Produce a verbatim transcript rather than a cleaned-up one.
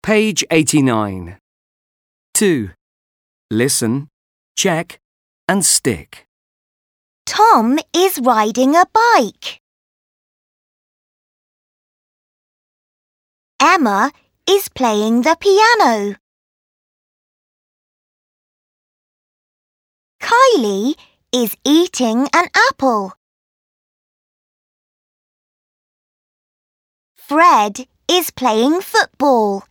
Page eighty-nine. two. Listen, check and stick. Tom is riding a bike. Emma is playing the piano. Kylie is eating an apple. Fred is playing football.